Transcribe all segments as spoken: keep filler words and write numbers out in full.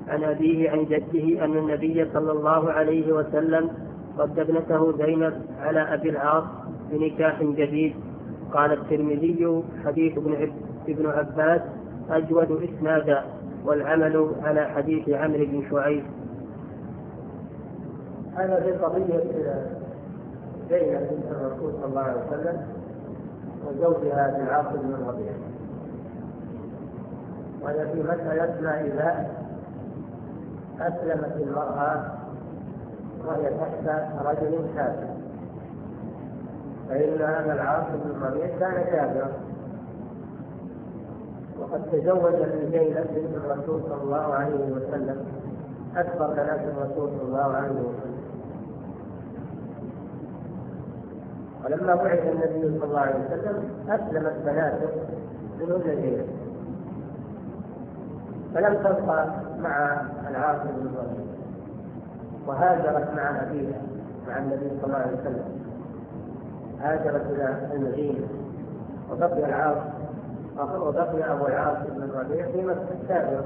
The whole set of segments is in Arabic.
عن أبيه عن جده أن النبي صلى الله عليه وسلم رد ابنته زينب على أبي العاص بنكاح جديد. قال الترمذي حديث ابن عباس أجود إسنادا، والعمل على حديث عمرو بن شعيب. هذا في قضية زينب بنت الرسول صلى الله عليه وسلم وزوجها أبي العاص بن الربيع، وهذا في مسألة ما إذا أسلمت المرأة وهي تحت رجل كافر، فإن أبا العاص بن الربيع كان كافرا، وقد تزوج من زينب بنت الرسول صلى الله عليه وسلم أكبر بنات الرسول صلى الله عليه وسلم. ولما بعث النبي صلى الله عليه وسلم أسلمت بناته منهن زينب، فلم تبقى مع العاص بن الربيع وهاجرت مع أبيها مع النبي صلى الله عليه وسلم، هاجرت إلى المدينة، وبقي العاص وبقي أبو العاص بن الربيع في مكة كافرا.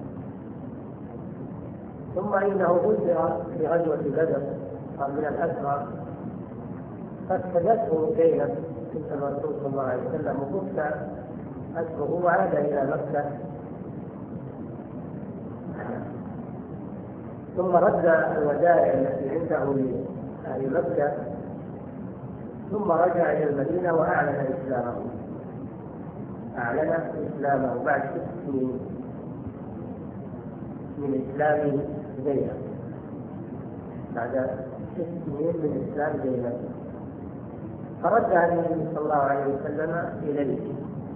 ثم إنه أسر في غزوة بدر من الأسرى، فاستجته زينب بنت الرسول صلى الله عليه وسلم وكفت أسره وعاد إلى مكة، ثم رد الودائع التي عنده لأهل مكة، ثم رجع إلى المدينة وأعلن إسلامه أعلن إسلامه بعد ست سنين من إسلام زينب، بعد ست سنين من إسلام زينب، فردها النبي صلى الله عليه وسلم إليه،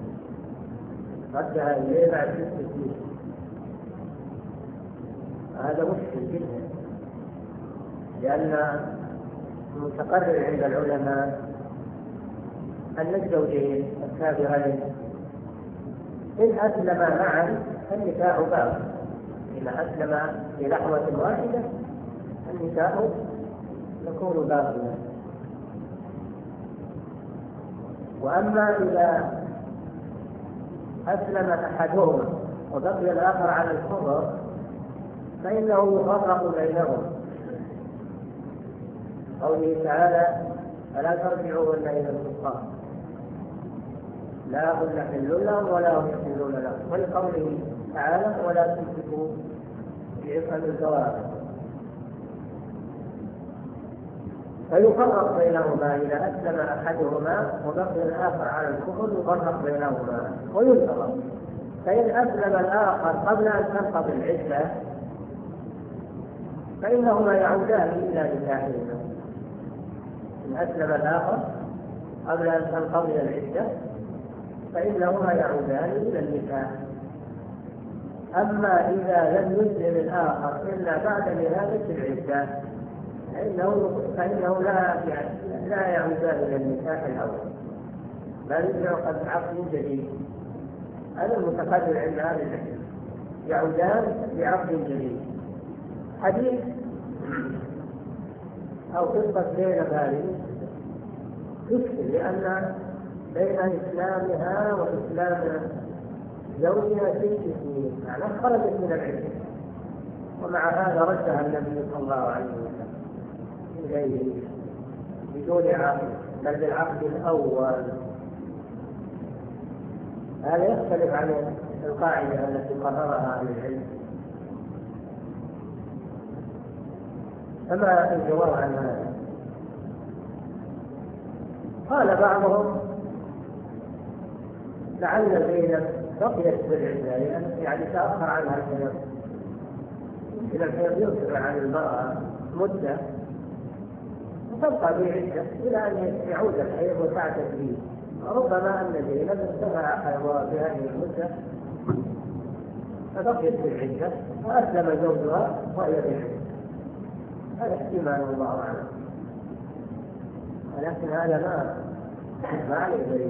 ردها إليه بعد ست سنين. هذا مشكل جدا، لأن المتقرر عند العلماء أن الزوجين الكافرين إن أسلما معا النكاح باطل، إن أسلم في لحظة واحدة النكاح يكون باطلا. وأما إذا أسلم أحدهما وبقي الآخر على الكفر فإنه يفرق بينهم، قوله تعالى فلا ترجعوهن إلى الكفار لا هن حل لهم ولا هم يحلون لهم، ولقوله تعالى ولا تمسكوا بعصم الزواج، فيفرق بينهما. إذا أسلم أحدهما وبقي الآخر على الكفر يفرق بينهما وينتظر، فإن أسلم الآخر قبل أن تنقضي العدة فإنهما يعودان إلى نكاحهما. إن أسلم الآخر قبل أن تنقضي العدة فإنهما يعودان إلى النكاح. أما إذا لم يسلم الآخر إلا بعد نهاية العدة فإنه, فإنه لا, لا يعودان إلى النكاح الأول، بل يعقد عقد جديد. هذا المتقرر عند هذا الحديث، يعودان بعقد جديد. حديث أو قصة زينب هذه تشكل، لأن بين إسلامها وإسلام زوجها ست سنين، يعني خرجت من العدة، ومع هذا ردها النبي صلى الله عليه وسلم إليه بدون عقد بل بالعقد الأول. هذا يختلف عن القاعدة التي قررها أهل العلم. فما الجواب عن هذا؟ قال بعضهم لعل زينب بقيت بالعدة، يعني تأخر عنها الحيض، إلى الحيض يرتفع عن المرأة مدة وتبقى بعدة إلى أن يعود الحيض وتعتد به. ربما أن زينب ارتفع حيضها في هذه المدة فبقيت بالعدة وأسلم زوجها وهي بالعدة. هذا احتمال والله أعلم، ولكن هذا ما ما عليه دليل.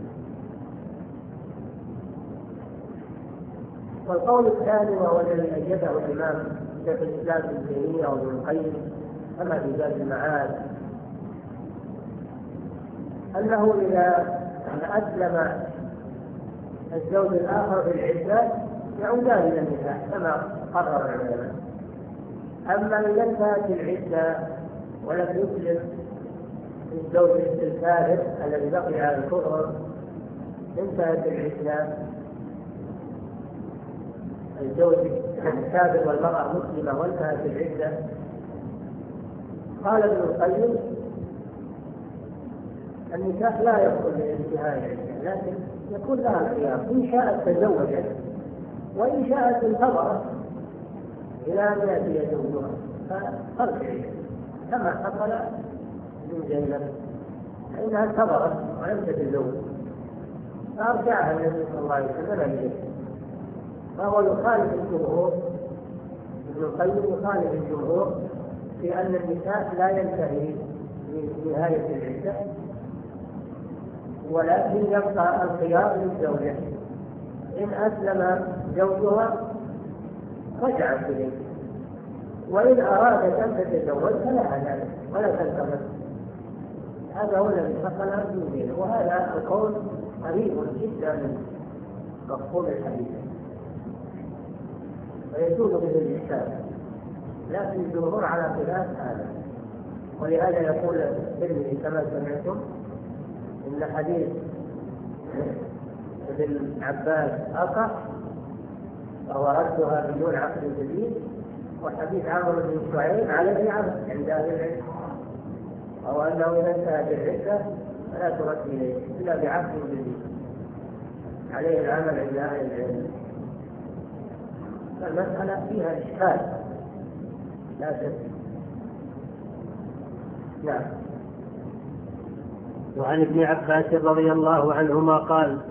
والقول الثاني وهو الذي أيده الإمام شيخ الإسلام ابن تيمية وابن القيم كما في زاد المعاد، أنه إذا أسلم الزوج الآخر بالعدة يعودان إلى النكاح كما قرر العلماء. أما إذا انتهت العدة ولم يسلم الزوج الكافر الذي بقي على الكفر، انتهت العدة، الزوج الكافر والمرأة مسلمة وانتهت العدة، قال ابن القيم النكاح لا يدخل لانتهاء العدة، لكن يكون لها الخيار إن شاءت تزوجت وإن شاءت انتظرت إلى أن يأتي زوجها، ففرق كما حصل من زينب فإنها انتظرت ولم تتزوج فأرجعها النبي صلى الله عليه وسلم إليه، فهو يخالف الجمهور. ابن القيم يخالف الجمهور في أن النكاح لا ينتهي من نهاية العدة، ولكن يبقى الخيار للزوجة، إن أسلم زوجها رجعت إليه، وإن أرادت أن تتزوج فلها ذلك ولا تنتظر. هذا هو الذي حصل في دينه، وهذا القول قريب جدا من مفهوم الحديث ويجوز به الإحسان، لكن الجمهور على خلاف هذا. ولهذا يقول الترمذي كما سمعتم إن حديث ابن عباس أصح وهو ردها بدون عقد جديد، وحديث عمرو بن شعيب عليه عمل عند أهل العلم، أو أنه إذا انتهت العدة فلا ترد إليه إلا بعقد جديد، عليه العمل عند أهل العلم. فالمسألة فيها إشكال لا شك. نعم. وعن ابن عباس رضي الله عنهما قال: